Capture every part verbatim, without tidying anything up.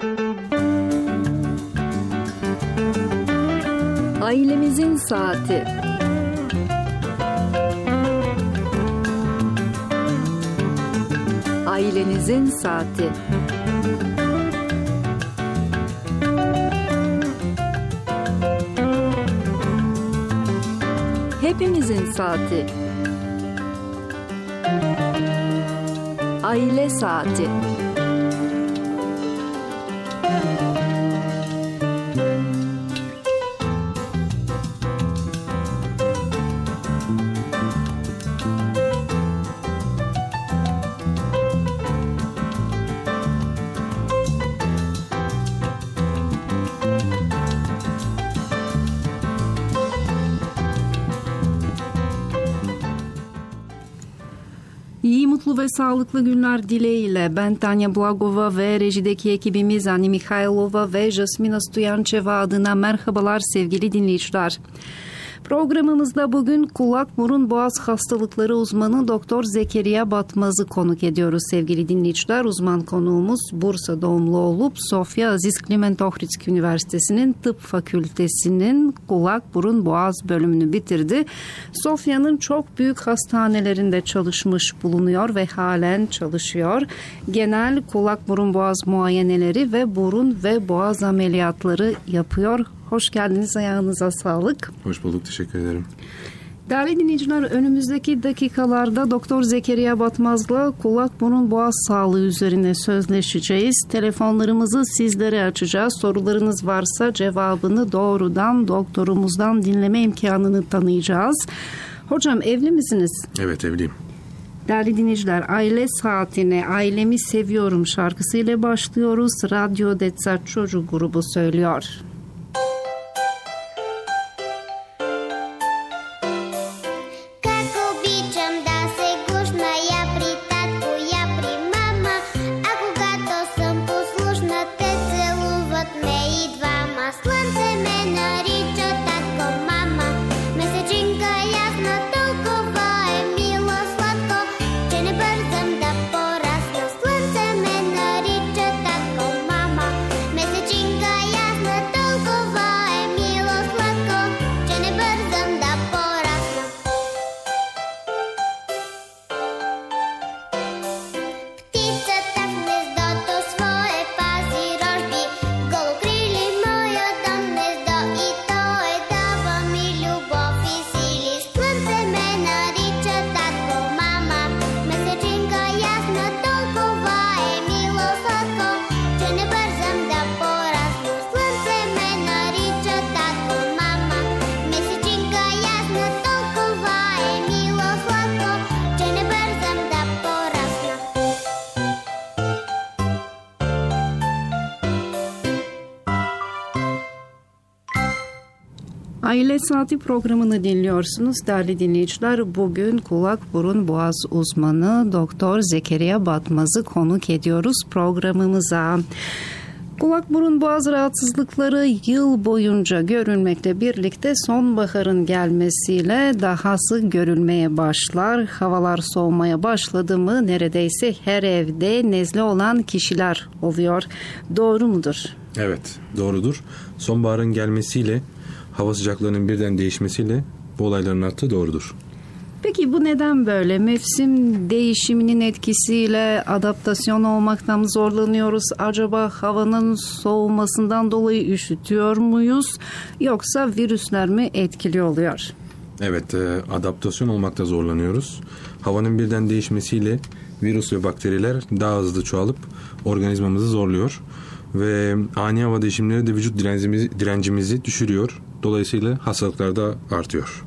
Ailemizin saati. Ailenizin saati. Hepimizin saati. Aile saati. İyi, mutlu ve sağlıklı günler dileğiyle ben Tanya Blagova ve rejideki ekibimiz Ani Mikhailova ve Jasmina Stoyancheva adına merhabalar sevgili dinleyiciler. Programımızda bugün kulak, burun, boğaz hastalıkları uzmanı Doktor Zekeriya Batmaz'ı konuk ediyoruz sevgili dinleyiciler. Uzman konuğumuz Bursa doğumlu olup Sofya Aziz Kliment Ohridski Üniversitesi'nin Tıp Fakültesi'nin kulak, burun, boğaz bölümünü bitirdi. Sofya'nın çok büyük hastanelerinde çalışmış bulunuyor ve halen çalışıyor. Genel kulak, burun, boğaz muayeneleri ve burun ve boğaz ameliyatları yapıyor. Hoş geldiniz, ayağınıza sağlık. Hoş bulduk, teşekkür ederim. Değerli dinleyiciler, önümüzdeki dakikalarda Doktor Zekeriya Batmaz'la kulak, burun, boğaz sağlığı üzerine sözleşeceğiz. Telefonlarımızı sizlere açacağız. Sorularınız varsa cevabını doğrudan doktorumuzdan dinleme imkanını tanıyacağız. Hocam, evli misiniz? Evet, evliyim. Değerli dinleyiciler, aile saatine Ailemi Seviyorum şarkısıyla başlıyoruz. Radyo Detsa Çocuk grubu söylüyor. Aile Saati programını dinliyorsunuz değerli dinleyiciler. Bugün kulak, burun, boğaz uzmanı Doktor Zekeriya Batmaz'ı konuk ediyoruz programımıza. Kulak, burun, boğaz rahatsızlıkları yıl boyunca görülmekle birlikte sonbaharın gelmesiyle dahası görülmeye başlar. Havalar soğumaya başladı mı neredeyse her evde nezle olan kişiler oluyor. Doğru mudur? Evet, doğrudur. Sonbaharın gelmesiyle hava sıcaklarının birden değişmesiyle bu olayların arttığı doğrudur. Peki bu neden böyle? Mevsim değişiminin etkisiyle adaptasyon olmaktan mı zorlanıyoruz? Acaba havanın soğumasından dolayı üşütüyor muyuz? Yoksa virüsler mi etkili oluyor? Evet, adaptasyon olmakta zorlanıyoruz. Havanın birden değişmesiyle virüs ve bakteriler daha hızlı çoğalıp organizmamızı zorluyor. Ve ani hava değişimleri de vücut direncimizi, direncimizi düşürüyor. Dolayısıyla hastalıklar da artıyor.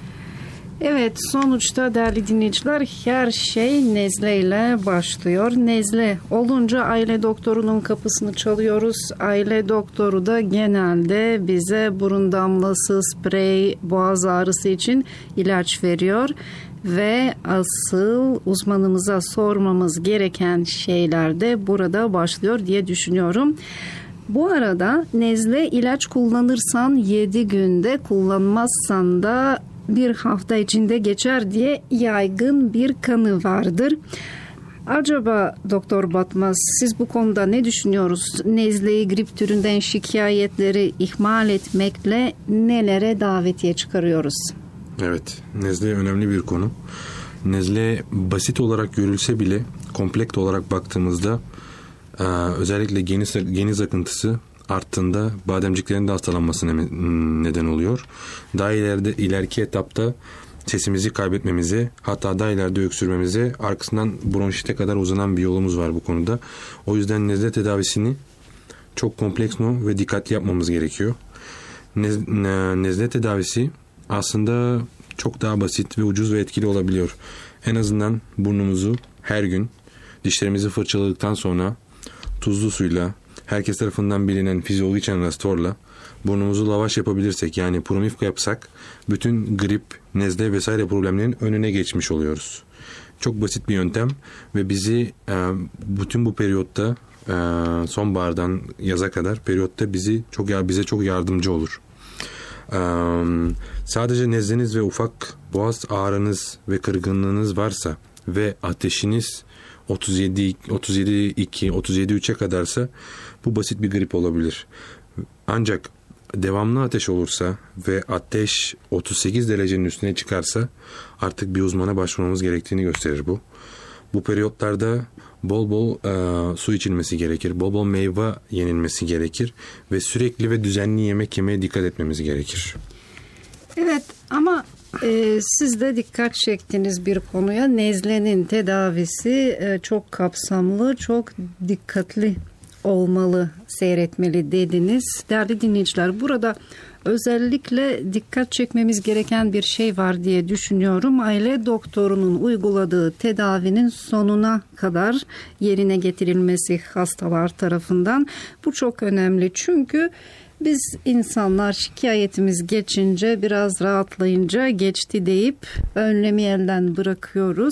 Evet, sonuçta değerli dinleyiciler her şey nezleyle başlıyor. Nezle olunca aile doktorunun kapısını çalıyoruz. Aile doktoru da genelde bize burun damlası, sprey, boğaz ağrısı için ilaç veriyor. Ve asıl uzmanımıza sormamız gereken şeyler de burada başlıyor diye düşünüyorum. Bu arada nezle ilaç kullanırsan yedi günde, kullanmazsan da bir hafta içinde geçer diye yaygın bir kanı vardır. Acaba Doktor Batmaz, siz bu konuda ne düşünüyoruz? Nezleyi, grip türünden şikayetleri ihmal etmekle nelere davetiye çıkarıyoruz? Evet, nezle önemli bir konu. Nezle basit olarak görülse bile kompleks olarak baktığımızda özellikle geniz, geniz akıntısı arttığında bademciklerin de hastalanmasına neden oluyor. Daha ileride ileriki etapta sesimizi kaybetmemize, hatta daha ileride öksürmemize, arkasından bronşite kadar uzanan bir yolumuz var bu konuda. O yüzden nezle tedavisini çok kompleks ve dikkatli yapmamız gerekiyor. Nez, nezle tedavisi aslında çok daha basit ve ucuz ve etkili olabiliyor. En azından burnumuzu her gün dişlerimizi fırçaladıktan sonra tuzlu suyla, herkes tarafından bilinen fizyolojik anastorla burnumuzu lavaş yapabilirsek, yani promifka yapsak, bütün grip, nezle vesaire problemlerin önüne geçmiş oluyoruz. Çok basit bir yöntem ve bizi bütün bu periyotta, sonbahardan yaza kadar periyotta bizi çok bize çok yardımcı olur. Sadece nezleniz ve ufak boğaz ağrınız ve kırgınlığınız varsa ve ateşiniz otuz yedi otuz yedi iki otuz yedi üçe kadarsa bu basit bir grip olabilir. Ancak devamlı ateş olursa ve ateş otuz sekiz derecenin üstüne çıkarsa artık bir uzmana başvurmamız gerektiğini gösterir bu. Bu periyotlarda bol bol e, su içilmesi gerekir. Bol bol meyve yenilmesi gerekir ve sürekli ve düzenli yemek yemeye dikkat etmemiz gerekir. Evet, ama e, siz de dikkat çektiniz bir konuya. Nezlenin tedavisi e, çok kapsamlı, çok dikkatli olmalı, seyretmeli dediniz. Değerli dinleyiciler, burada özellikle dikkat çekmemiz gereken bir şey var diye düşünüyorum. Aile doktorunun uyguladığı tedavinin sonuna kadar yerine getirilmesi hastalar tarafından. Bu çok önemli, çünkü biz insanlar şikayetimiz geçince, biraz rahatlayınca geçti deyip önlemi elden bırakıyoruz.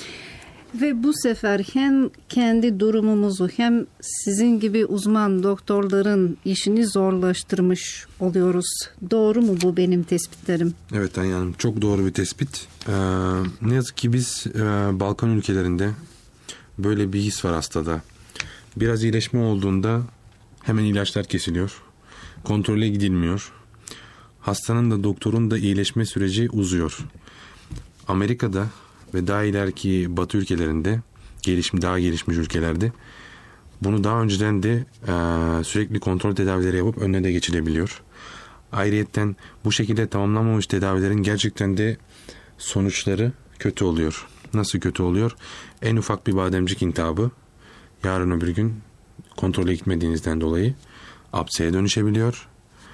Ve bu sefer hem kendi durumumuzu hem sizin gibi uzman doktorların işini zorlaştırmış oluyoruz. Doğru mu bu benim tespitlerim? Evet Tanya Hanım, çok doğru bir tespit. Ee, ne yazık ki biz e, Balkan ülkelerinde böyle bir his var hastada. Biraz iyileşme olduğunda hemen ilaçlar kesiliyor. Kontrole gidilmiyor. Hastanın da doktorun da iyileşme süreci uzuyor. Amerika'da ve daha ileriki Batı ülkelerinde, gelişmiş, daha gelişmiş ülkelerde bunu daha önceden de e, sürekli kontrol tedavileri yapıp önüne de geçilebiliyor. Ayrıyeten bu şekilde tamamlanmamış tedavilerin gerçekten de sonuçları kötü oluyor. Nasıl kötü oluyor? En ufak bir bademcik iltihabı yarın öbür gün kontrole gitmediğinizden dolayı apseye dönüşebiliyor.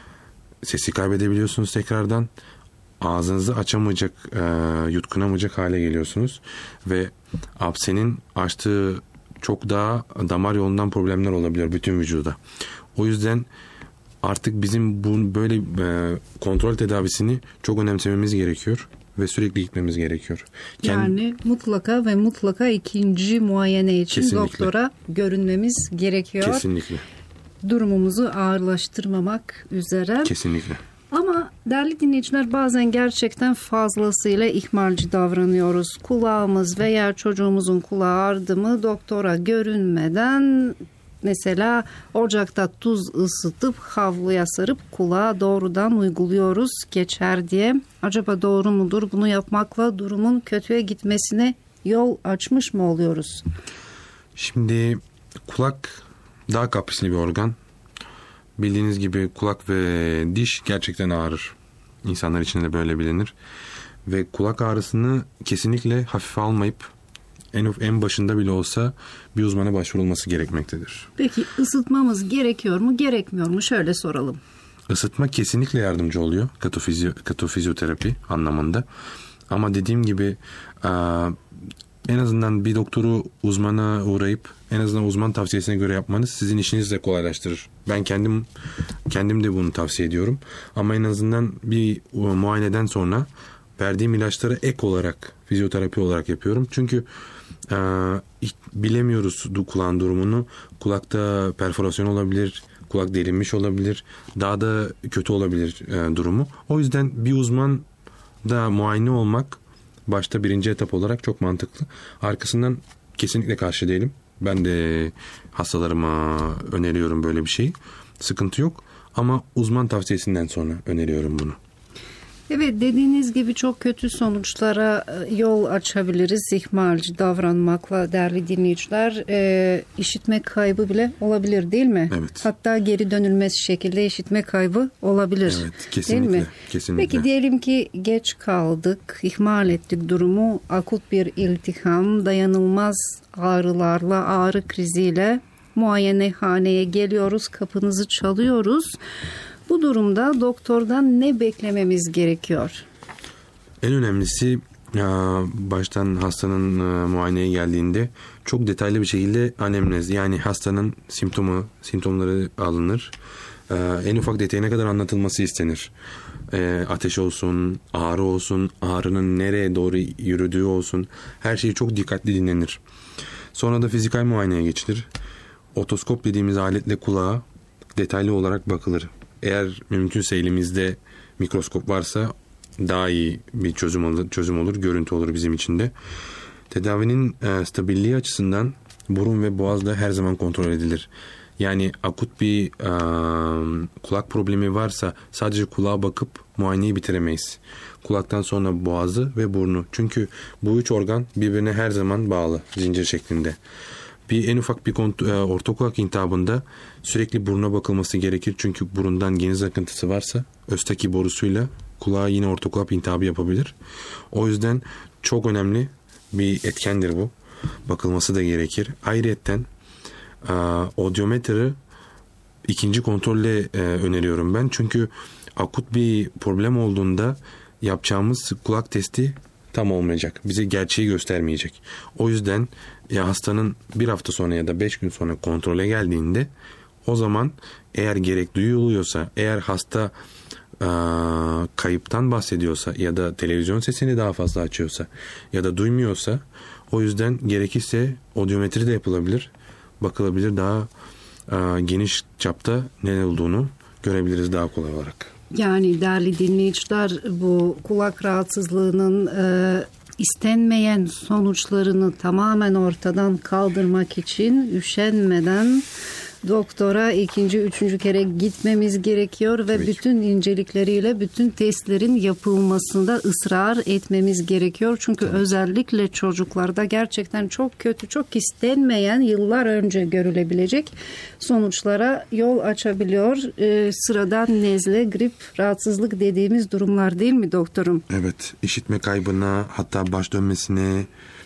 Sesi kaybedebiliyorsunuz tekrardan. Ağzınızı açamayacak, e, yutkunamayacak hale geliyorsunuz. Ve apsenin açtığı çok daha damar yolundan problemler olabiliyor bütün vücuda. O yüzden artık bizim bu böyle e, kontrol tedavisini çok önemsememiz gerekiyor ve sürekli gitmemiz gerekiyor. Kend- yani mutlaka ve mutlaka ikinci muayene için Kesinlikle. doktora görünmemiz gerekiyor. Kesinlikle. Durumumuzu ağırlaştırmamak üzere. Kesinlikle. Ama değerli dinleyiciler, bazen gerçekten fazlasıyla ihmalci davranıyoruz. Kulağımız veya çocuğumuzun kulağı ağrıdı mı doktora görünmeden mesela ocakta tuz ısıtıp havluya sarıp kulağa doğrudan uyguluyoruz, geçer diye. Acaba doğru mudur? Bunu yapmakla durumun kötüye gitmesine yol açmış mı oluyoruz? Şimdi kulak daha kaprisli bir organ. Bildiğiniz gibi kulak ve diş gerçekten ağrır. İnsanlar için de böyle bilinir. Ve kulak ağrısını kesinlikle hafife almayıp en, en başında bile olsa bir uzmana başvurulması gerekmektedir. Peki ısıtmamız gerekiyor mu, gerekmiyor mu? Şöyle soralım. Isıtma kesinlikle yardımcı oluyor. Katofizyo, katofizyoterapi anlamında. Ama dediğim gibi en azından bir doktoru uzmana uğrayıp en azından uzman tavsiyesine göre yapmanız sizin işinizi de kolaylaştırır. Ben kendim kendim de bunu tavsiye ediyorum. Ama en azından bir muayeneden sonra verdiğim ilaçları ek olarak fizyoterapi olarak yapıyorum. Çünkü e, bilemiyoruz kulağın durumunu. Kulakta perforasyon olabilir, kulak delinmiş olabilir, daha da kötü olabilir e, durumu. O yüzden bir uzman da muayene olmak başta birinci etap olarak çok mantıklı. Arkasından kesinlikle karşı değilim. Ben de hastalarıma öneriyorum böyle bir şey. Sıkıntı yok ama uzman tavsiyesinden sonra öneriyorum bunu. Evet, dediğiniz gibi çok kötü sonuçlara yol açabiliriz ihmalci davranmakla değerli dinleyiciler. E, işitme kaybı bile olabilir değil mi? Evet. Hatta geri dönülmez şekilde işitme kaybı olabilir. Evet, kesinlikle. Değil mi? Kesinlikle. Peki diyelim ki geç kaldık, ihmal ettik durumu, akut bir iltiham, dayanılmaz ağrılarla, ağrı kriziyle muayenehaneye geliyoruz, kapınızı çalıyoruz. Bu durumda doktordan ne beklememiz gerekiyor? En önemlisi baştan hastanın muayeneye geldiğinde çok detaylı bir şekilde anemnez, yani hastanın simptomu, simptomları alınır. En ufak detayına kadar anlatılması istenir. Ateş olsun, ağrı olsun, ağrının nereye doğru yürüdüğü olsun, her şey çok dikkatli dinlenir. Sonra da fizikal muayeneye geçilir. Otoskop dediğimiz aletle kulağa detaylı olarak bakılır. Eğer mümkünse elimizde mikroskop varsa daha iyi bir çözüm olur, çözüm olur, görüntü olur bizim için de. Tedavinin e, stabilliği açısından burun ve boğaz da her zaman kontrol edilir. Yani akut bir e, kulak problemi varsa sadece kulağa bakıp muayeneyi bitiremeyiz. Kulaktan sonra boğazı ve burnu. Çünkü bu üç organ birbirine her zaman bağlı, zincir şeklinde. Bir en ufak bir kont- e, orta kulak iltihabında sürekli buruna bakılması gerekir. Çünkü burundan geniz akıntısı varsa östaki borusuyla kulağa yine orta kulak iltihabı yapabilir. O yüzden çok önemli bir etkendir bu. Bakılması da gerekir. Ayrıyeten e, odyometri ikinci kontrolle e, öneriyorum ben. Çünkü akut bir problem olduğunda yapacağımız kulak testi tam olmayacak. Bize gerçeği göstermeyecek. O yüzden ya hastanın bir hafta sonra ya da beş gün sonra kontrole geldiğinde o zaman eğer gerek duyuluyorsa, eğer hasta e, kayıptan bahsediyorsa ya da televizyon sesini daha fazla açıyorsa ya da duymuyorsa, o yüzden gerekirse odyometri de yapılabilir. Bakılabilir, daha e, geniş çapta ne olduğunu görebiliriz daha kolay olarak. Yani değerli dinleyiciler, bu kulak rahatsızlığının e, istenmeyen sonuçlarını tamamen ortadan kaldırmak için üşenmeden doktora ikinci, üçüncü kere gitmemiz gerekiyor ve Tabii ki. bütün incelikleriyle bütün testlerin yapılmasında ısrar etmemiz gerekiyor. Çünkü Tabii. özellikle çocuklarda gerçekten çok kötü, çok istenmeyen, yıllar önce görülebilecek sonuçlara yol açabiliyor. Ee, sıradan nezle, grip, rahatsızlık dediğimiz durumlar değil mi doktorum? Evet, işitme kaybına, hatta baş dönmesine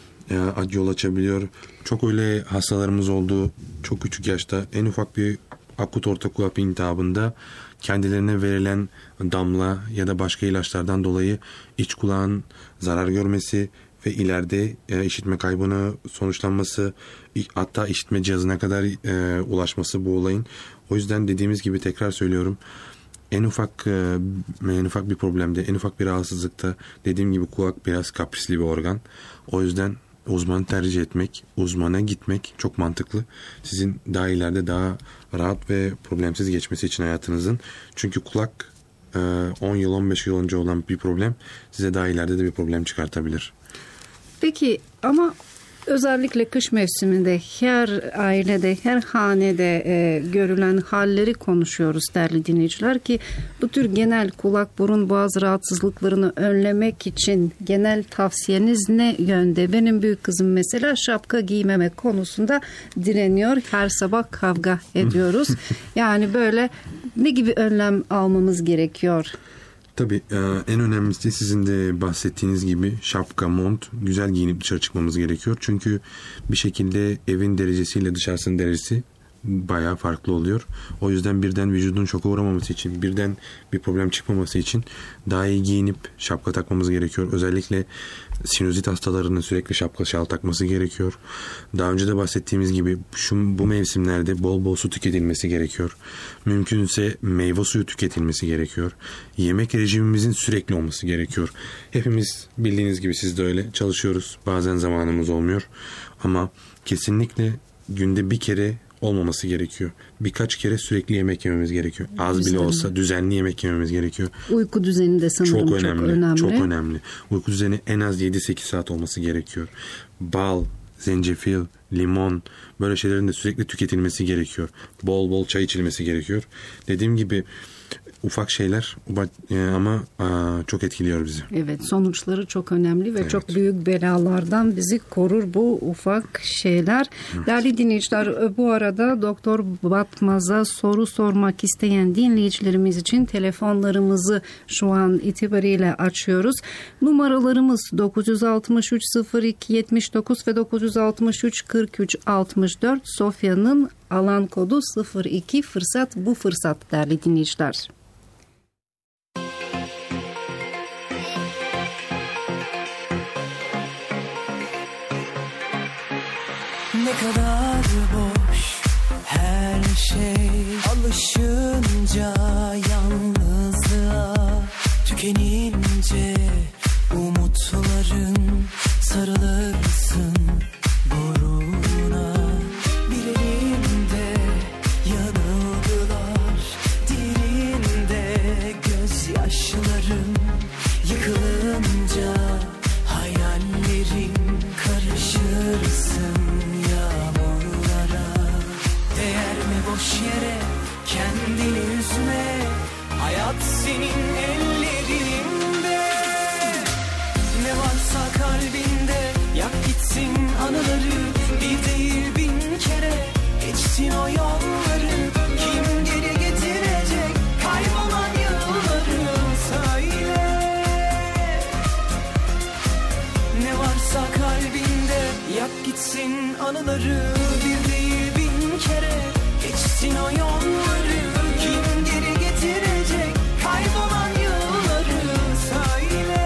yol açabiliyor. Çok öyle hastalarımız oldu. Çok küçük yaşta en ufak bir akut orta kulak iltihabında kendilerine verilen damla ya da başka ilaçlardan dolayı iç kulağın zarar görmesi ve ileride işitme kaybına sonuçlanması, hatta işitme cihazına kadar ulaşması bu olayın. O yüzden dediğimiz gibi tekrar söylüyorum. En ufak en ufak bir problemde, en ufak bir rahatsızlıkta, dediğim gibi kulak biraz kaprisli bir organ. O yüzden uzmanı tercih etmek, uzmana gitmek çok mantıklı. Sizin daha ileride daha rahat ve problemsiz geçmesi için hayatınızın. Çünkü kulak on yıl on beş yıl önce olan bir problem size daha ileride de bir problem çıkartabilir. Peki ama özellikle kış mevsiminde her ailede, her hanede e, görülen halleri konuşuyoruz değerli dinleyiciler, ki bu tür genel kulak, burun, boğaz rahatsızlıklarını önlemek için genel tavsiyeniz ne yönde? Benim büyük kızım mesela şapka giymemek konusunda direniyor. Her sabah kavga ediyoruz. Yani böyle ne gibi önlem almamız gerekiyor? Tabii en önemlisi sizin de bahsettiğiniz gibi şapka, mont, güzel giyinip dışarı çıkmamız gerekiyor. Çünkü bir şekilde evin derecesiyle dışarısının derecesi bayağı farklı oluyor. O yüzden birden vücudun şoka uğramaması için, birden bir problem çıkmaması için daha iyi giyinip şapka takmamız gerekiyor. Özellikle sinüzit hastalarının sürekli şapka şal takması gerekiyor. Daha önce de bahsettiğimiz gibi şu bu mevsimlerde bol bol su tüketilmesi gerekiyor. Mümkünse meyve suyu tüketilmesi gerekiyor. Yemek rejimimizin sürekli olması gerekiyor. Hepimiz bildiğiniz gibi, siz de öyle çalışıyoruz. Bazen zamanımız olmuyor. Ama kesinlikle günde bir kere olmaması gerekiyor. Birkaç kere sürekli yemek yememiz gerekiyor. Az Düzenli. bile olsa düzenli yemek yememiz gerekiyor. Uyku düzeni de sanırım çok önemli. Çok önemli. Çok önemli. Uyku düzeni en az yedi sekiz saat olması gerekiyor. Bal, zencefil, limon, böyle şeylerin de sürekli tüketilmesi gerekiyor. Bol bol çay içilmesi gerekiyor. Dediğim gibi ufak şeyler ama çok etkiliyor bizi. Evet, sonuçları çok önemli ve evet. çok büyük belalardan bizi korur bu ufak şeyler. Evet. Değerli dinleyiciler, bu arada Doktor Batmaz'a soru sormak isteyen dinleyicilerimiz için telefonlarımızı şu an itibariyle açıyoruz. Numaralarımız dokuz altı üç sıfır iki yetmiş dokuz ve dokuz altı üç kırk üç altmış dört. Sofya'nın alan kodu sıfır iki. Fırsat bu fırsat değerli dinleyiciler. Ne kadar boş her şey, alışınca yalnızlığa, tükenince umutların sarılırsın boruna. Bir elinde yanılgılar, diğerinde gözyaşların, yıkılınca hayallerin karışırsın yağmurlara. Değer mi boş yere kendini üzme, hayat senin ellerinde. Ne varsa kalbinde yak gitsin anıları, bir değil bin kere geçsin o yolları. Kim geri getirecek kaybolan yılları söyle. Ne varsa kalbinde yak gitsin anıları, bir değil bin kere geçsin o yolları. Kim geri getirecek kaybolan yılları söyle.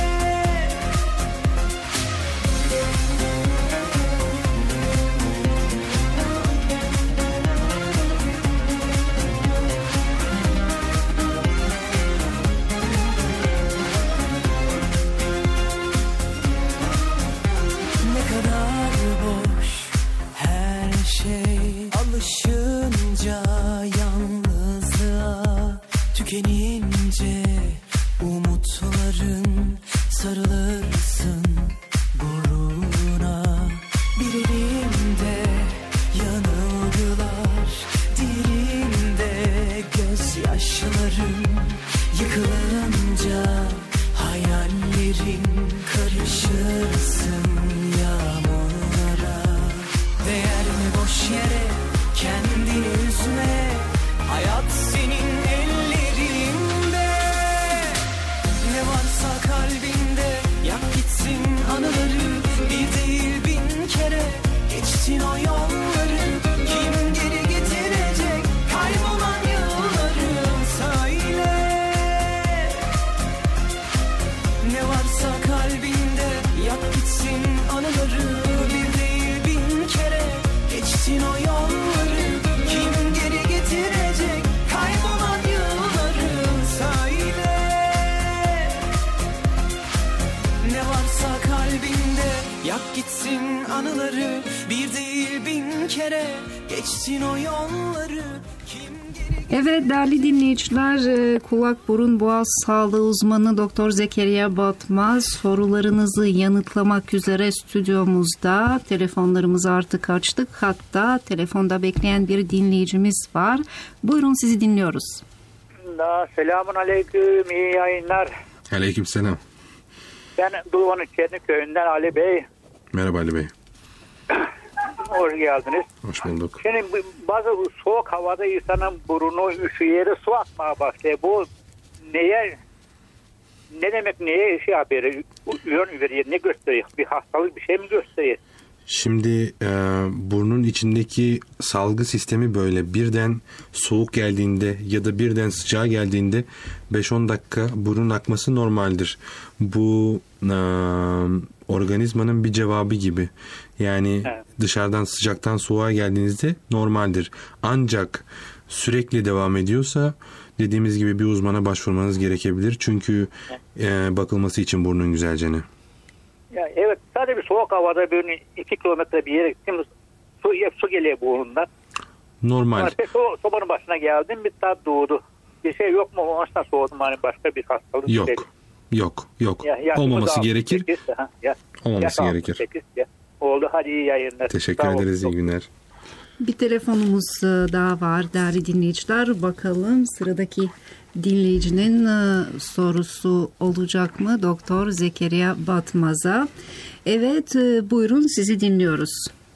Ne kadar boş her şey, alışınca yalnızlığa, tükenince umutların sarılırsın buruna. Bir elinde yanılgılar, diğerinde gözyaşların, yıkılınca hayallerin karışırsın yağmurlara. Değer mi boş yere kendini üzme, hayat senin ellerinde. Ne varsa kalbinde yak gitsin anıları, bir değil bin kere geçsin o yolları. Kim geri getirecek kaybolan yılları söyle. Ne varsa kalbinde yak gitsin anıları, bir değil bin kere geçsin o yolları. Kim geri getirecek kaybolan yılları söyle. Ne varsa kalbinde yak gitsin anıları, bir değil bin kere geçsin o yolları. Kim geri... Evet değerli dinleyiciler, kulak burun boğaz sağlığı uzmanı Doktor Zekeriya Batmaz sorularınızı yanıtlamak üzere stüdyomuzda. Telefonlarımızı artık açtık. Hatta telefonda bekleyen bir dinleyicimiz var. Buyurun, sizi dinliyoruz. Selamun aleyküm, iyi yayınlar. Aleyküm selam. Ben Duva'nın Çerniköy'ünden Ali Bey. Merhaba Ali Bey. Hoş geldiniz. Hoş bulduk. Şimdi bazı soğuk havada insanın burnu üşüyeri, su atmaya başlıyor. Bu neye, ne demek, neye şey yapıyor, yön veriyor, ne gösteriyor? Bir hastalık, bir şey mi gösteriyor? Şimdi e, burnun içindeki salgı sistemi böyle birden soğuk geldiğinde ya da birden sıcağı geldiğinde beş on dakika burun akması normaldir. Bu e, organizmanın bir cevabı gibi. Yani evet. Dışarıdan sıcaktan soğuğa geldiğinizde normaldir. Ancak sürekli devam ediyorsa dediğimiz gibi bir uzmana başvurmanız gerekebilir. Çünkü e, bakılması için burnun güzelcene. Ya evet, sadece bir soğuk havada bir iki kilometre bir yere gittim, su, su geliyor burnundan. Normal. So, sobanın başına geldim, bir tat doğdu. Bir şey yok mu? O yüzden soğudum, hani başka bir hastalık. Yok. Şey. Yok. Yok. Ya, olmaması gerekir. sekiz, ha, ya, olmaması ya, gerekir. sekiz, ya. Oldu, hadi iyi yayınlar. Teşekkür Sağ ederiz, olun. iyi günler. Bir telefonumuz e, daha var değerli dinleyiciler. Bakalım sıradaki dinleyicinin e, sorusu olacak mı? Doktor Zekeriya Batmaz'a. Evet, e, buyurun, sizi dinliyoruz.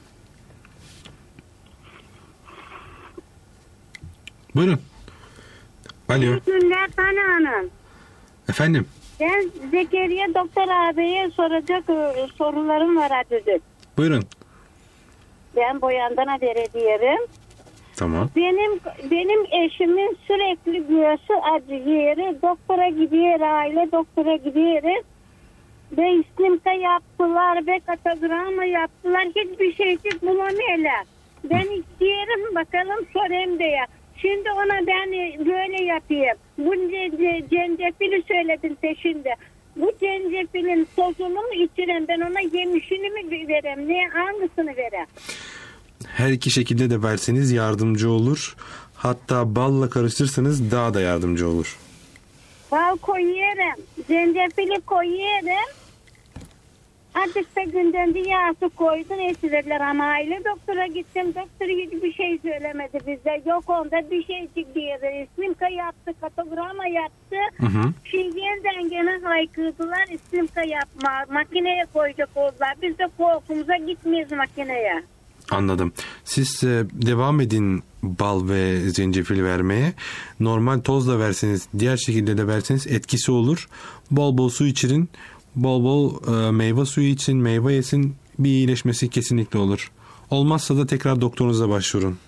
Buyurun. Alo. İyi günler Tane Hanım. Efendim. Ben Zekeriya Doktor abiye soracak e, sorularım var Aziz. Buyurun. Ben Boyandan'a diyelim. Tamam. Benim benim eşimin sürekli göğsü acıyor. Doktora gidiyor, aile doktora gidiyoruz. Ve istimka yaptılar ve katagramma yaptılar. Hiçbir şeysiz bulamıyorlar. Ben istiyorum bakalım sorayım diye. Şimdi ona ben böyle yapayım. Bu zencefili söyledim peşinde. Bu zencefilin tozunu mu içirem? Ben ona yemişini mi verem? Ne, hangisini verem? Her iki şekilde de verseniz yardımcı olur. Hatta balla karıştırırsanız daha da yardımcı olur. Bal koyuyorum. Zencefili koyuyorum. Azıcık da günden bir yağsı koydun esirler ama aile doktora gittim. Doktor hiçbir şey söylemedi bize. Yok onda bir şey diyordu. İslimka yaptı, katograma yaptı. Hı hı. Şimdi yeniden gene haykırdılar. İslimka yapma. Makineye koyacak oldular. Biz de korkumuza gitmeyiz makineye. Anladım. Siz e, devam edin bal ve zencefil vermeye. Normal tozla verseniz, diğer şekilde de verseniz etkisi olur. Bol bol su içirin. Bol bol e, meyve suyu için, meyve yesin, bir iyileşmesi kesinlikle olur. Olmazsa da tekrar doktorunuza başvurun.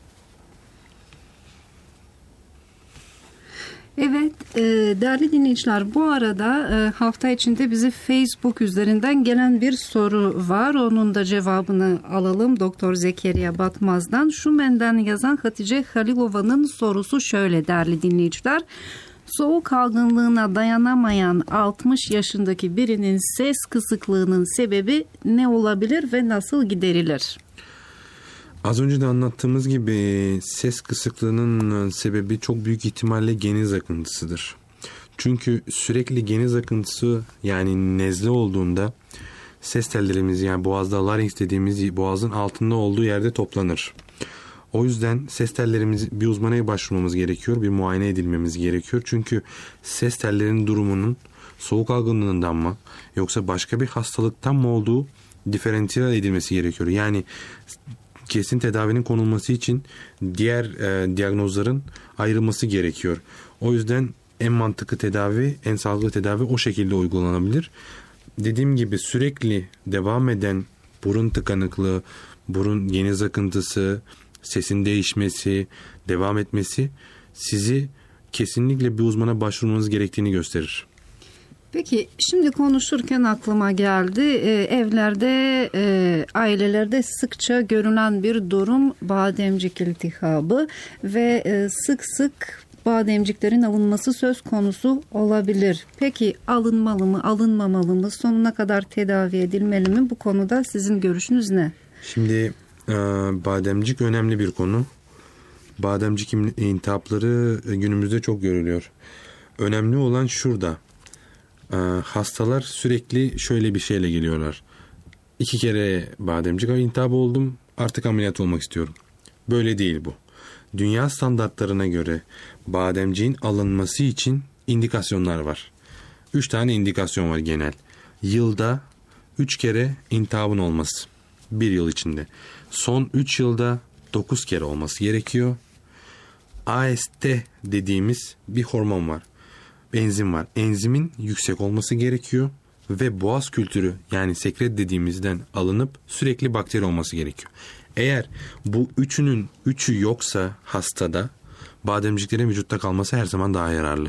Evet, e, değerli dinleyiciler, bu arada e, hafta içinde bize Facebook üzerinden gelen bir soru var. Onun da cevabını alalım Doktor Zekeriya Batmaz'dan. Şumen'den yazan Hatice Halilova'nın sorusu şöyle değerli dinleyiciler. Soğuk algınlığına dayanamayan altmış yaşındaki birinin ses kısıklığının sebebi ne olabilir ve nasıl giderilir? Az önce de anlattığımız gibi ses kısıklığının sebebi çok büyük ihtimalle geniz akıntısıdır. Çünkü sürekli geniz akıntısı, yani nezle olduğunda ses tellerimiz, yani boğazda larynx dediğimiz boğazın altında olduğu yerde toplanır. O yüzden ses tellerimizi bir uzmana başvurmamız gerekiyor, bir muayene edilmemiz gerekiyor. Çünkü ses tellerinin durumunun soğuk algınlığından mı yoksa başka bir hastalıktan mı olduğu diferansiyel edilmesi gerekiyor. Yani kesin tedavinin konulması için diğer e, diyagnozların ayrılması gerekiyor. O yüzden en mantıklı tedavi, en sağlıklı tedavi o şekilde uygulanabilir. Dediğim gibi sürekli devam eden burun tıkanıklığı, burun geniz akıntısı, sesin değişmesi, devam etmesi sizi kesinlikle bir uzmana başvurmanız gerektiğini gösterir. Peki şimdi konuşurken aklıma geldi. Ee, evlerde, e, ailelerde sıkça görülen bir durum bademcik iltihabı ve e, sık sık bademciklerin alınması söz konusu olabilir. Peki alınmalı mı, alınmamalı mı, sonuna kadar tedavi edilmeli mi? Bu konuda sizin görüşünüz ne? Şimdi e, bademcik önemli bir konu. Bademcik iltihapları günümüzde çok görülüyor. Önemli olan şurada. Ee, hastalar sürekli şöyle bir şeyle geliyorlar. İki kere bademcik iltihabı oldum, artık ameliyat olmak istiyorum. Böyle değil bu. Dünya standartlarına göre bademciğin alınması için indikasyonlar var. Üç tane indikasyon var genel. Yılda üç kere iltihabın olması. Bir yıl içinde. Son üç yılda dokuz kere olması gerekiyor. A S T dediğimiz bir hormon var. Enzim var. Enzimin yüksek olması gerekiyor ve boğaz kültürü, yani sekret dediğimizden alınıp sürekli bakteri olması gerekiyor. Eğer bu üçünün üçü yoksa hastada bademciklerin vücutta kalması her zaman daha yararlı.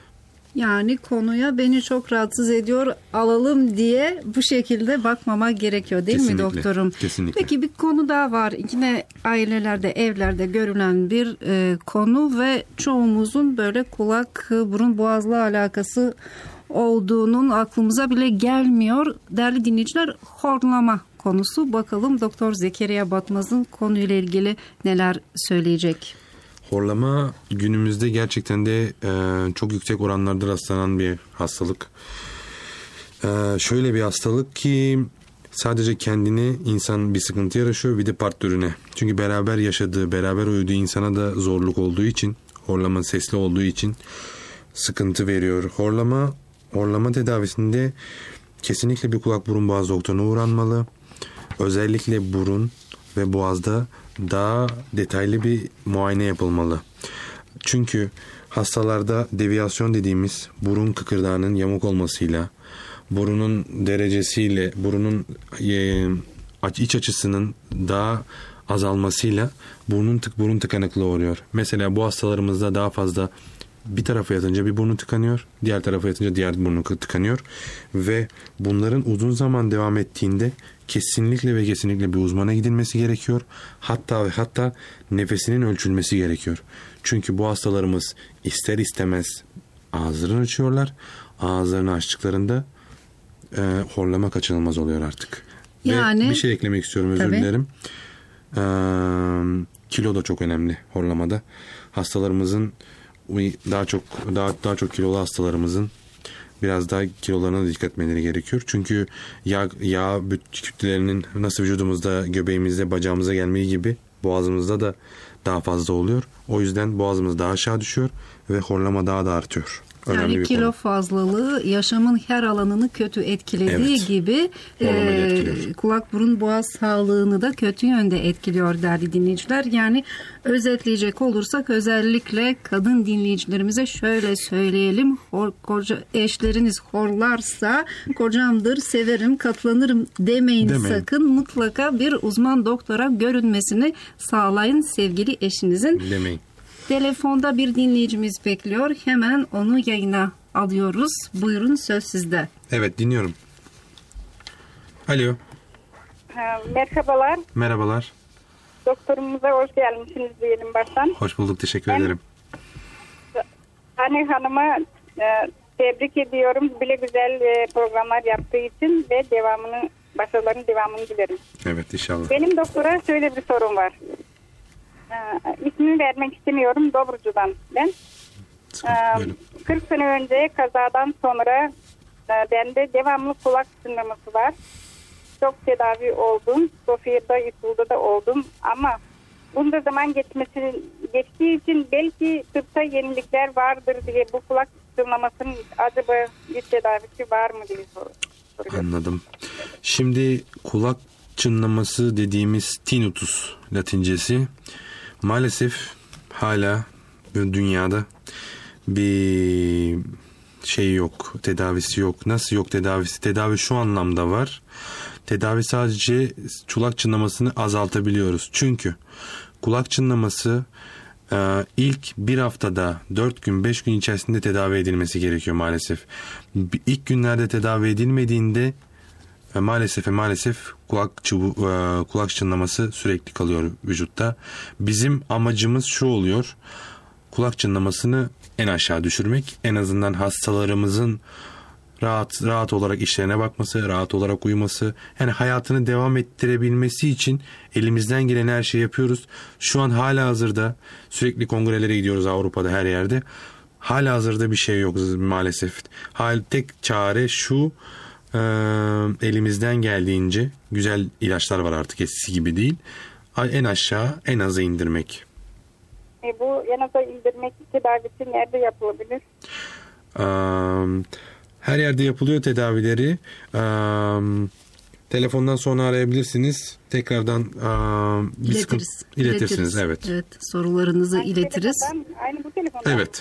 Yani konuya beni çok rahatsız ediyor, alalım diye bu şekilde bakmamak gerekiyor değil Kesinlikle, mi doktorum? Kesinlikle. Peki bir konu daha var. Yine ailelerde, evlerde görülen bir e, konu ve çoğumuzun böyle kulak, burun, boğazla alakası olduğunun aklımıza bile gelmiyor. Değerli dinleyiciler, horlama konusu. Bakalım Doktor Zekeriya Batmaz'ın konuyla ilgili neler söyleyecek? Horlama günümüzde gerçekten de e, çok yüksek oranlarda rastlanan bir hastalık. E, şöyle bir hastalık ki sadece kendine insan bir sıkıntı yaşıyor, bir de partnerine. Çünkü beraber yaşadığı, beraber uyuduğu insana da zorluk olduğu için, horlama sesli olduğu için sıkıntı veriyor. Horlama, horlama tedavisinde kesinlikle bir kulak burun boğaz doktoruna uğranmalı. Özellikle burun ve boğazda daha detaylı bir muayene yapılmalı. Çünkü hastalarda deviyasyon dediğimiz burun kıkırdağının yamuk olmasıyla, burunun derecesiyle, burunun e, iç açısının daha azalmasıyla burnun tık burun tıkanıklığı oluyor. Mesela bu hastalarımızda daha fazla bir tarafa yatınca bir burnu tıkanıyor, diğer tarafa yatınca diğer burnu tıkanıyor ve bunların uzun zaman devam ettiğinde kesinlikle ve kesinlikle bir uzmana gidilmesi gerekiyor. Hatta ve hatta nefesinin ölçülmesi gerekiyor. Çünkü bu hastalarımız ister istemez ağızlarını açıyorlar. Ağızlarını açtıklarında e, horlama kaçınılmaz oluyor artık. Yani, ve bir şey eklemek istiyorum, özür tabii. dilerim. E, kilo da çok önemli horlamada. Hastalarımızın daha çok daha daha çok kilolu hastalarımızın biraz daha kilolarına da dikkat etmeleri gerekiyor. Çünkü yağ, yağ kütlelerinin nasıl vücudumuzda, göbeğimizde, bacağımıza gelmeyi gibi boğazımızda da daha fazla oluyor. O yüzden boğazımız daha aşağı düşüyor ve horlama daha da artıyor. Önemli yani kilo konu. fazlalığı yaşamın her alanını kötü etkilediği Evet. gibi e, kulak burun boğaz sağlığını da kötü yönde etkiliyor değerli dinleyiciler. Yani özetleyecek olursak özellikle kadın dinleyicilerimize şöyle söyleyelim. Hor, koca, eşleriniz horlarsa kocamdır, severim, katlanırım demeyin, demeyin sakın. Mutlaka bir uzman doktora görünmesini sağlayın sevgili eşinizin. Demeyin. Telefonda bir dinleyicimiz bekliyor. Hemen onu yayına alıyoruz. Buyurun, söz sizde. Evet, dinliyorum. Alo. Ha, merhabalar. Merhabalar. Doktorumuza hoş gelmişsiniz diyelim baştan. Hoş bulduk, teşekkür Ben, ederim. Hani hanıma e, tebrik ediyorum. Bile güzel e, programlar yaptığı için ve devamını, başarılarının devamını dilerim. Evet, inşallah. Benim doktora şöyle bir sorum var. Ee, ismini vermek istemiyorum. Dobrucu'dan ben. Ee, kırk sene önce kazadan sonra e, bende devamlı kulak çınlaması var. Çok tedavi oldum. Sofya'da, İstanbul'da da oldum. Ama bunda zaman geçmesi, geçtiği için belki tıpta yenilikler vardır diye bu kulak çınlamasının acaba bir tedavisi var mı diye soruyorum. Anladım. Şimdi kulak çınlaması dediğimiz tinnitus Latincesi maalesef hala dünyada bir şey yok, tedavisi yok. Nasıl yok tedavisi? Tedavi şu anlamda var. Tedavi sadece kulak çınlamasını azaltabiliyoruz. Çünkü kulak çınlaması ilk bir haftada dört gün beş gün içerisinde tedavi edilmesi gerekiyor maalesef. İlk günlerde tedavi edilmediğinde maalesef ve maalesef kulak çubu, kulak çınlaması sürekli kalıyor vücutta. Bizim amacımız şu oluyor. Kulak çınlamasını en aşağı düşürmek. En azından hastalarımızın rahat rahat olarak işlerine bakması, rahat olarak uyuması, yani hayatını devam ettirebilmesi için elimizden gelen her şeyi yapıyoruz. Şu an hala hazırda sürekli kongrelere gidiyoruz Avrupa'da, her yerde. Hala hazırda bir şey yok maalesef. Hal tek çare şu: e, elimizden geldiğince güzel ilaçlar var, artık eskisi gibi değil. En aşağı, en aza indirmek. E bu en aza indirmek tedavisi nerede yapılabilir? Um, Her yerde yapılıyor tedavileri. Um, telefondan sonra arayabilirsiniz. Tekrardan um, bir İletiriz. sıkıntı iletirsiniz. İletiriz. Evet. Evet. Sorularınızı Aynı iletiriz. Aynı bu telefondan. Evet.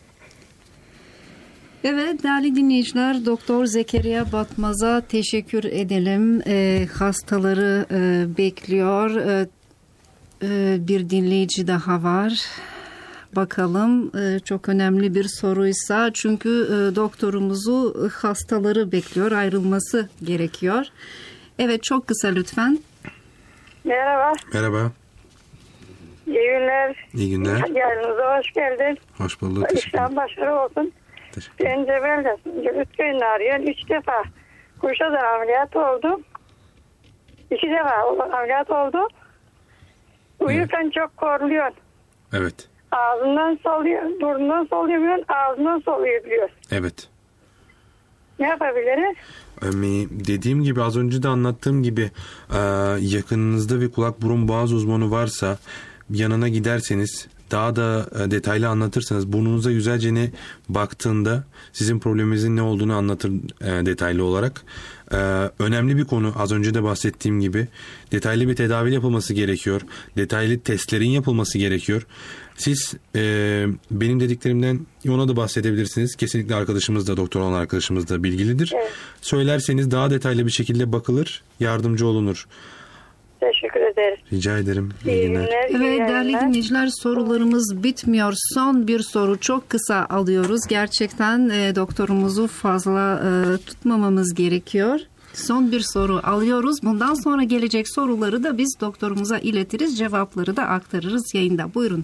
Evet değerli dinleyiciler, Doktor Zekeriya Batmaz'a teşekkür edelim. E, hastaları e, bekliyor. E, e, bir dinleyici daha var. Bakalım, e, çok önemli bir soruysa, çünkü e, doktorumuzu e, hastaları bekliyor, ayrılması gerekiyor. Evet, çok kısa lütfen. Merhaba. Merhaba. İyi günler. İyi günler. Yayınınıza hoş geldin. Hoş bulduk. Teşekkür İşten ederim. başarı olsun. Teşekkür ederim. Önce ben de üç gün arıyorum. Üç defa Kuşada'da ameliyat oldum. İki defa ameliyat oldu. Uyurken evet. Çok korluyor. Evet. Ağzından soluyor, burnundan soluyor, ağzından soluyor biliyor. Evet. Ne yapabiliriz? Dediğim gibi, az önce de anlattığım gibi, yakınınızda bir kulak burun boğaz uzmanı varsa yanına giderseniz, daha da detaylı anlatırsanız, burnunuza güzelce ne baktığında sizin probleminizin ne olduğunu anlatır detaylı olarak. Önemli bir konu, az önce de bahsettiğim gibi detaylı bir tedavi yapılması gerekiyor. Detaylı testlerin yapılması gerekiyor. Siz e, benim dediklerimden ona da bahsedebilirsiniz. Kesinlikle arkadaşımız da, doktor olan arkadaşımız da bilgilidir. Evet. Söylerseniz daha detaylı bir şekilde bakılır, yardımcı olunur. Teşekkür ederiz. Rica ederim. İyi, İyi günler. günler. iyi Evet değerli yayınlar. dinleyiciler, sorularımız bitmiyor. Son bir soru, çok kısa alıyoruz. Gerçekten e, doktorumuzu fazla e, tutmamamız gerekiyor. Son bir soru alıyoruz. Bundan sonra gelecek soruları da biz doktorumuza iletiriz. Cevapları da aktarırız yayında. Buyurun.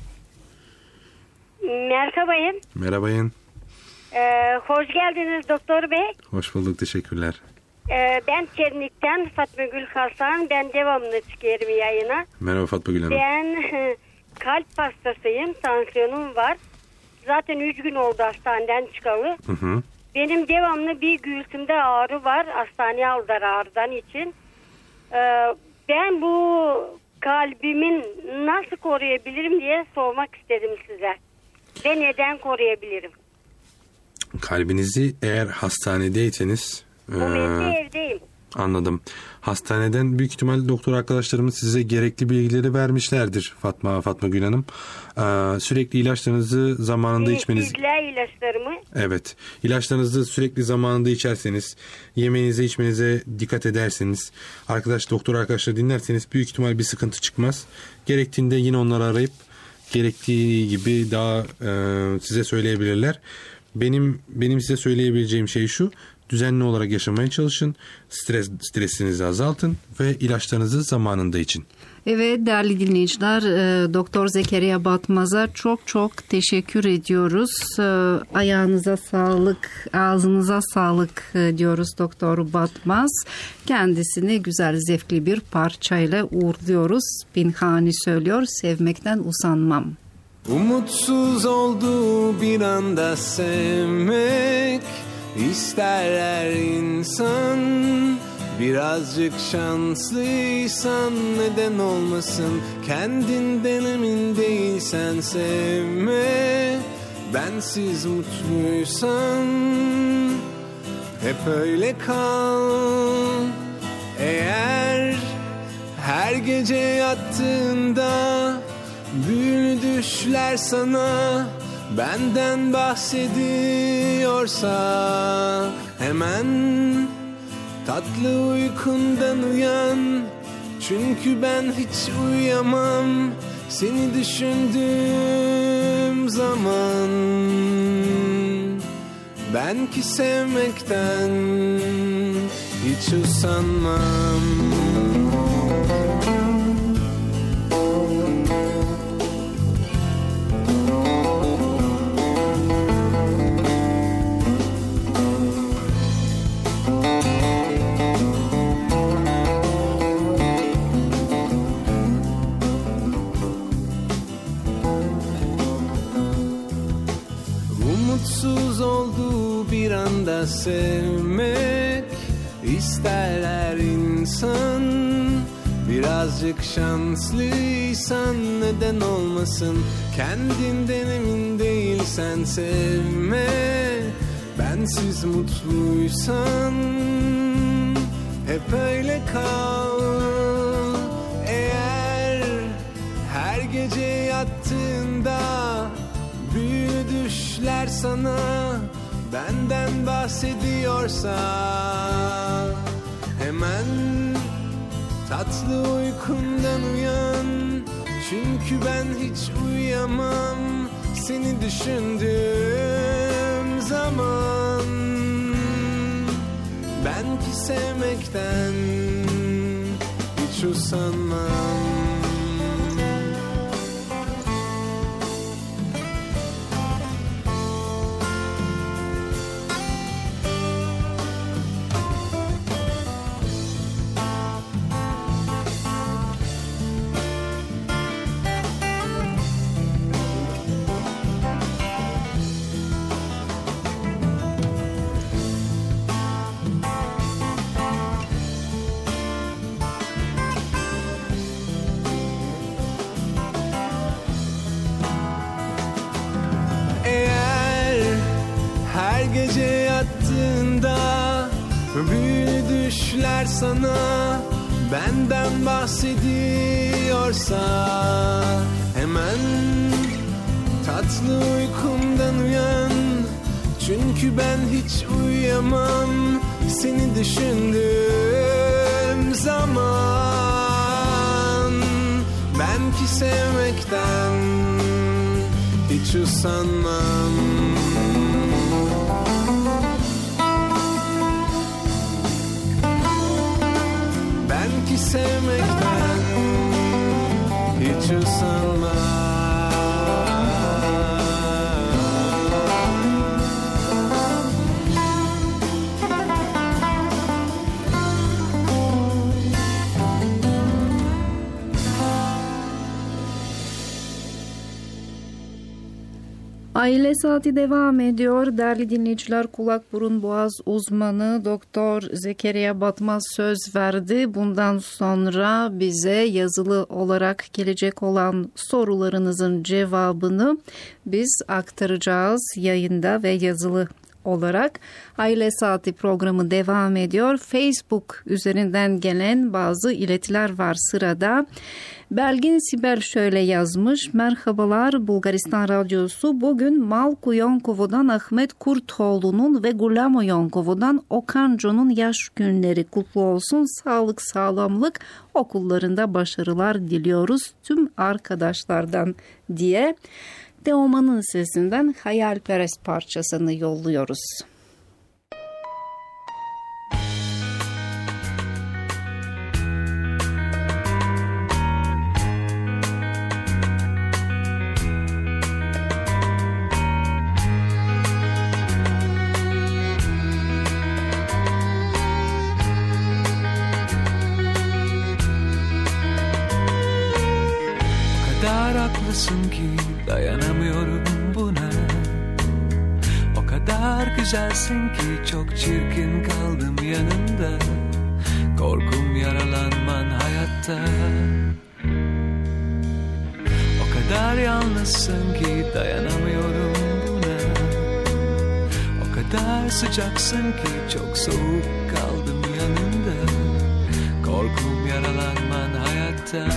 Merhabayım. Merhabayın. Ee, hoş geldiniz doktor bey. Hoş bulduk. Teşekkürler. Ee, ben Çernik'ten Fatma Gül Hasan. Ben devamlı çıkıyorum yayına. Merhaba Fatma Gül Hanım. Ben kalp hastasıyım. Tansiyonum var. Zaten üç gün oldu hastaneden çıkalı. Hı hı. Benim devamlı bir göğsümde ağrı var. Hastaneye aldılar ağrıdan için. Ee, ben bu kalbimin nasıl koruyabilirim diye sormak istedim size. Ve neden koruyabilirim? Kalbinizi eğer hastanedeyseniz... Bu mesele evdeyim. Anladım. Hastaneden büyük ihtimalle doktor arkadaşlarımız size gerekli bilgileri vermişlerdir Fatma Fatma Gül Hanım. Ee, sürekli ilaçlarınızı zamanında içmeniz... Sizler ilaçlarımı. Evet. İlaçlarınızı sürekli zamanında içerseniz, yemeğinize içmenize dikkat ederseniz, arkadaş doktor arkadaşları dinlerseniz büyük ihtimal bir sıkıntı çıkmaz. Gerektiğinde yine onları arayıp gerektiği gibi daha e, size söyleyebilirler. Benim benim size söyleyebileceğim şey şu: düzenli olarak yaşamaya çalışın, stres stresinizi azaltın ve ilaçlarınızı zamanında için. Evet değerli dinleyiciler, e, Doktor Zekeriya Batmaz'a çok çok teşekkür ediyoruz. E, ayağınıza sağlık, ağzınıza sağlık e, diyoruz Doktor Batmaz. Kendisini güzel, zevkli bir parçayla uğurluyoruz. Pinhani söylüyor, sevmekten usanmam. Umutsuz oldu bir anda sevmek, İster her insan. Birazcık şanslıysan neden olmasın, kendinden emin değilsen sevme. Bensiz mutluysan hep öyle kal. Eğer her gece yattığında büyülü düşler sana benden bahsediyorsa, hemen tatlı uykundan uyan. Çünkü ben hiç uyuyamam seni düşündüğüm zaman. Ben ki sevmekten hiç usanmam. Umutsuz oldu bir anda sevmek, ister her insan. Birazcık şanslıysan neden olmasın, kendinden emin değilsen sevme. Bensiz mutluysan hep öyle kal. Eğer her gece yattığında büyülü düşler sana benden bahsediyorsa, hemen tatlı uykundan uyan. Çünkü ben hiç uyuyamam seni düşündüğüm zaman. Ben ki sevmekten hiç usanmam. gece yattığında büyülü düşler sana benden bahsediyorsa, hemen tatlı uykumdan uyan. Çünkü ben hiç uyuyamam seni düşündüğüm zaman. Ben ki sevmekten hiç usanmam. Ben ki sevmekten hiç usanmam. Aile Saati devam ediyor. Değerli dinleyiciler, kulak burun boğaz uzmanı Doktor Zekeriya Batmaz söz verdi. Bundan sonra bize yazılı olarak gelecek olan sorularınızın cevabını biz aktaracağız yayında ve yazılı olarak. Aile Saati programı devam ediyor. Facebook üzerinden gelen bazı iletiler var sırada. Belgin Sibel şöyle yazmış. Merhabalar Bulgaristan Radyosu. Bugün Malku Yonkova'dan Ahmet Kurtoğlu'nun ve Gulamo Yonkova'dan Okanco'nun yaş günleri kutlu olsun. Sağlık, sağlamlık, okullarında başarılar diliyoruz tüm arkadaşlardan diye Teoman'ın sesinden Hayalperest parçasını yolluyoruz. Haklısın ki dayanamıyorum buna. O kadar güzelsin ki çok çirkin kaldım yanında. Korkum yaralanman hayatta. O kadar yalnızsın ki dayanamıyorum buna. O kadar sıcaksın ki çok soğuk kaldım yanında. Korkum yaralanman hayatta.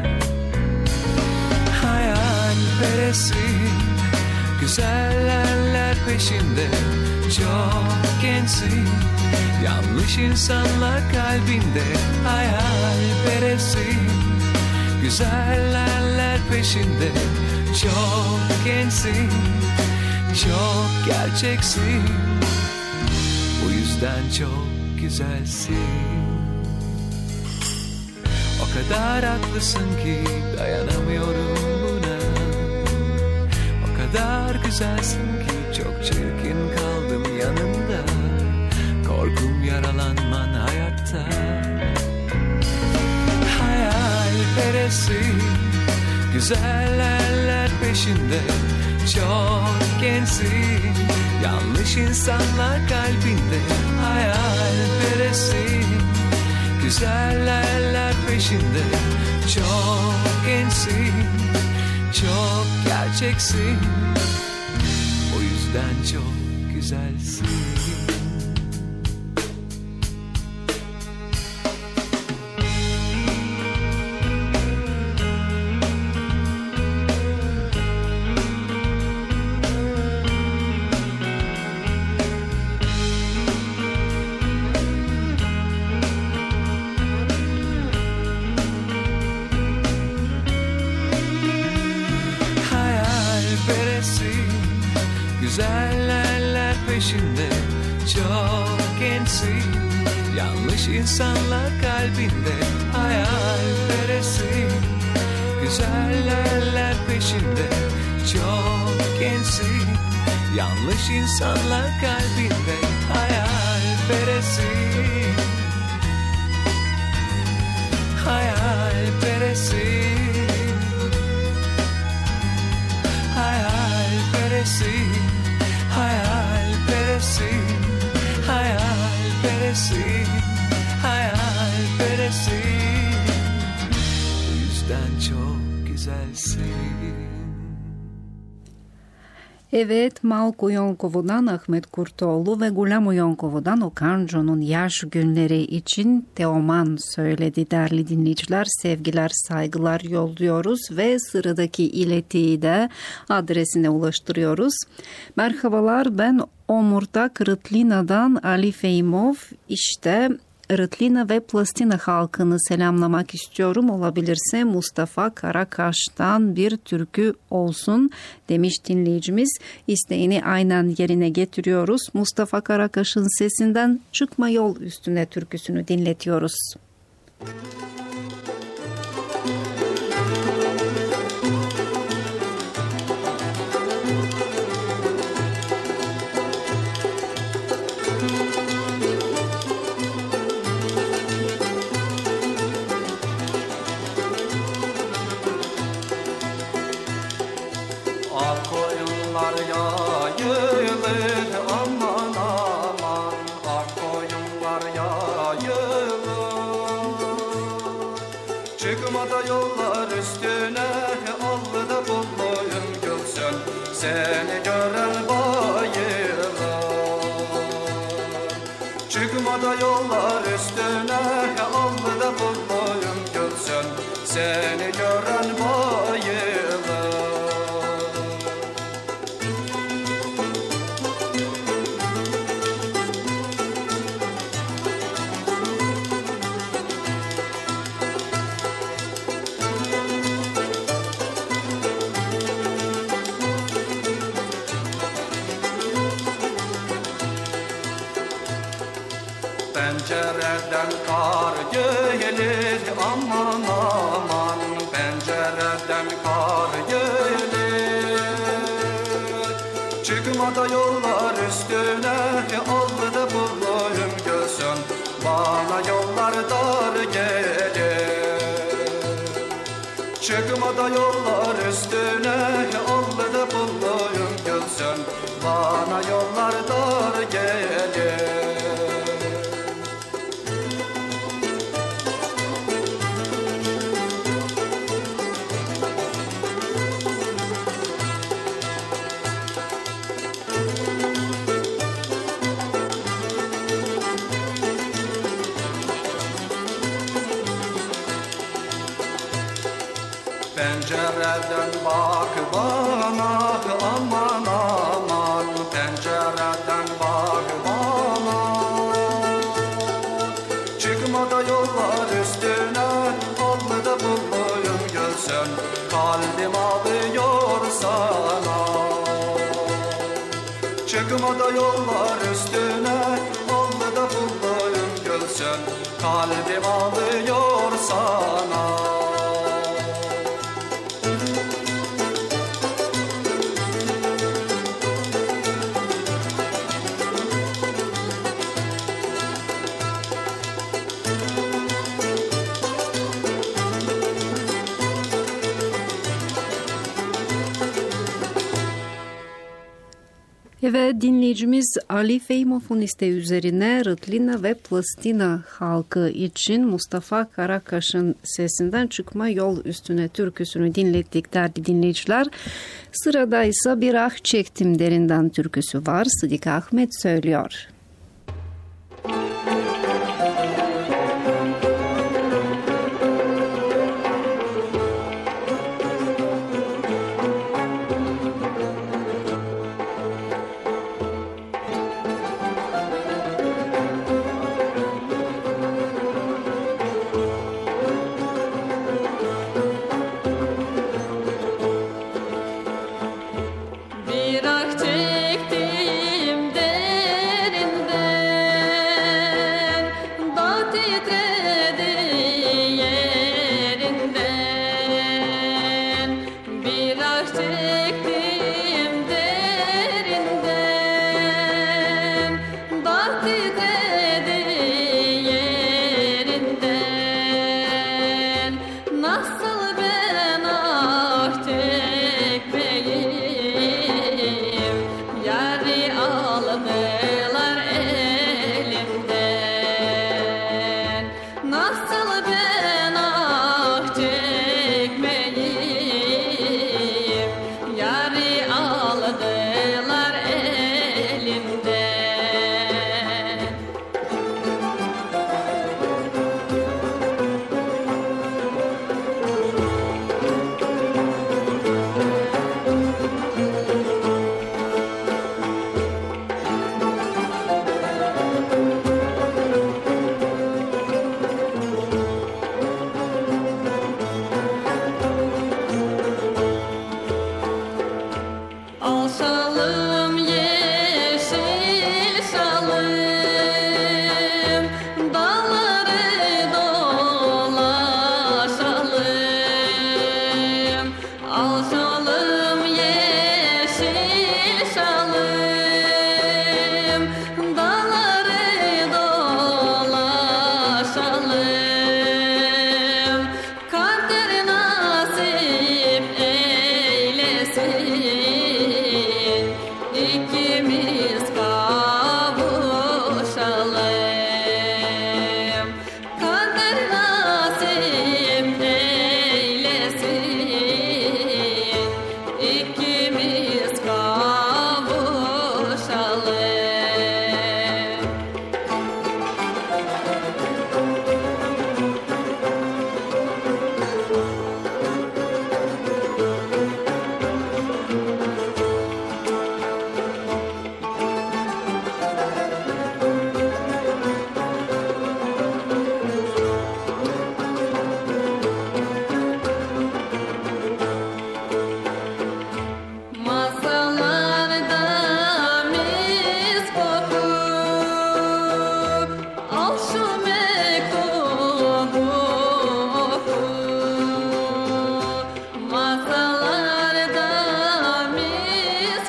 Hayalperestin, güzeller peşinde. Çok gençsin, yanlış insanlar kalbinde. Hayalperestin, güzeller peşinde. Çok gençsin, çok gerçeksin. Bu yüzden çok güzelsin. O kadar haklısın ki dayanamıyorum buna. O kadar güzelsin ki çok çirkin kaldım yanında. Korkum yaralanman hayatta. Hayalperestin, güzeller peşinde. Çok gençsin, yanlış insanlar kalbinde. Hayalperestin, güzeller peşinde. Çok gençsin, çok gerçeksin. O yüzden çok güzelsin. Güzeller peşinde, çok gençsin, yanlış insanlar kalbinde. Hayalperestin, güzeller peşinde. Çok gençsin, yanlış insanlar kalbinde. Hayalperestin, hayalperestin, hayalperestin, hayalperestin, hayalperestin, hayalperestin. Bu yüzden çok güzelsin. Evet, Malko Yonkova'dan Ahmet Kurtoğlu ve Gulamo Yonkova'dan Okanjo'nun yaş günleri için Teoman söyledi değerli dinleyiciler. Sevgiler, saygılar yolluyoruz ve sıradaki iletiyi de adresine ulaştırıyoruz. Merhabalar, ben Omurtak Rıtlina'dan Ali Feymov. İşte Rıtlina ve Plastina halkını selamlamak istiyorum. Olabilirse Mustafa Karakaş'tan bir türkü olsun demiş dinleyicimiz. İsteğini aynen yerine getiriyoruz. Mustafa Karakaş'ın sesinden Çıkma Yol Üstüne türküsünü dinletiyoruz. Çıkmada yollar üstüne allıda bullayım gülsün, seni gören bayılır. Çıkmada yollar üstüne allıda bullayım gülsün, seni gören bayılır. Pencereden kar gelir, aman aman, pencereden kar gelir. Çıkmada yollar üstüne allıda bulayım gözüm, bana yollar dar gelir. Çıkmada yollar üstüne allıda bulayım gözüm, bana yollar dar gelir. Pencereden bak bana, aman aman, pencereden bak bana. Çıkmada yollar üstüne allıda bulayım gülsün, kalbim alıyor sana. Çıkmada yollar üstüne allıda bulayım gülsün, kalbim alıyor sana. Evet, dinleyicimiz Ali Feymov'un isteği üzerine Rıtlina ve Plastina halkı için Mustafa Karakaş'ın sesinden Çıkma Yol Üstüne türküsünü dinlettik değerli dinleyiciler. Sırada ise Bir Ah Çektim Derinden türküsü var. Sıdık Ahmet söylüyor. Bir ah çektim derinden, dağ titredi yerinden. Bir ah çektim derinden, dağ titredi yerinden. Nasıl ben ah çekmeyim, Alsalım yeşil şalım, dağları dolaşalım. Alsalım yeşil şalım, dağları dolaşalım. Kader nasip eylesin, İkimiz kavuşalım. Kader nasip eylesin, İkimiz kavuşalım. Masalarda mis kokur, al şu mektubu oku. Masalarda mis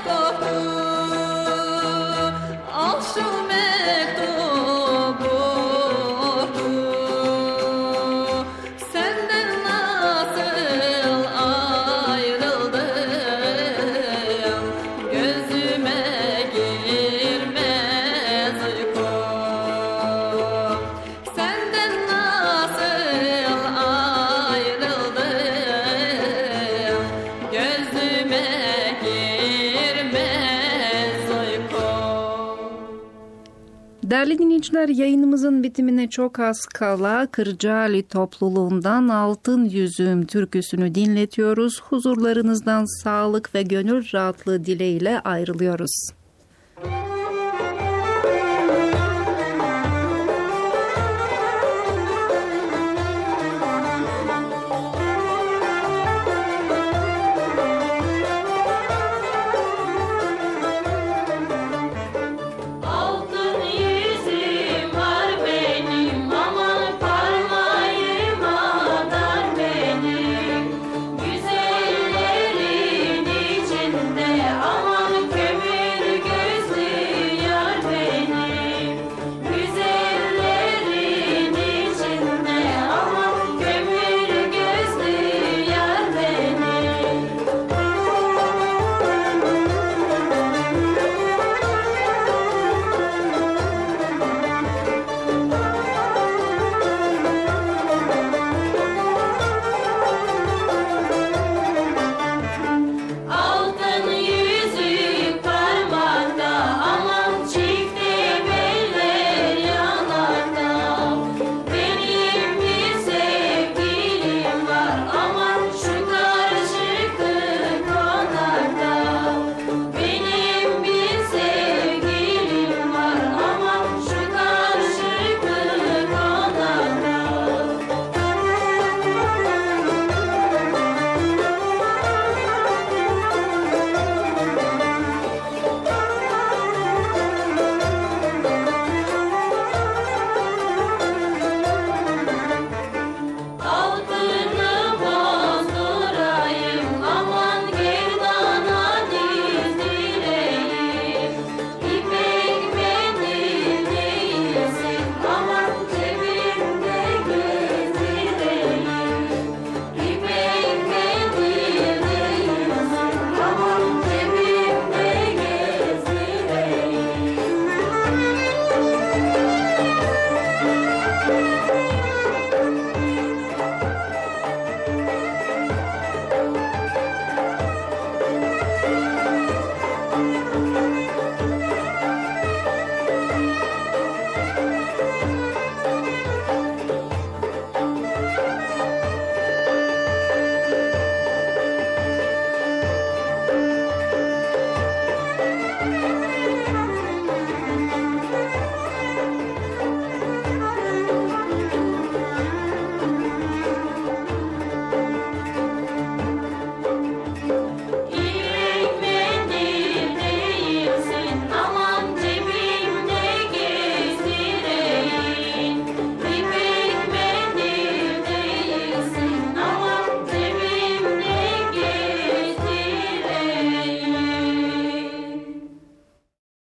kokur, al şu mektubu oku. Senden nasıl ayrıldım, gözüme girmez uyku. Senden nasıl ayrıldım, gözüme girmez uyku. Değerli dinleyiciler, yayınımızın bitimine çok az kala Kırcaali topluluğundan Altın Yüzüğüm türküsünü dinletiyoruz. Huzurlarınızdan sağlık ve gönül rahatlığı dileğiyle ayrılıyoruz.